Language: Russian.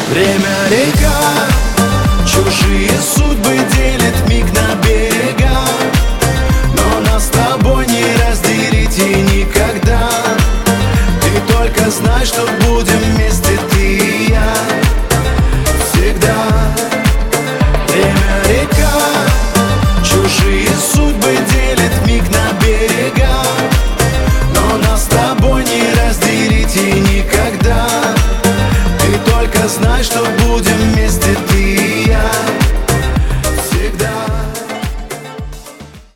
Время река, чужие судьбы делит миг на берега, но нас с тобой не разделить и никогда. Ты только знай, что будем вместе, ты и я, всегда. Время река, чужие судьбы делит миг на берега, но нас с тобой не разделить и никогда. Ты только знай, что будем вместе.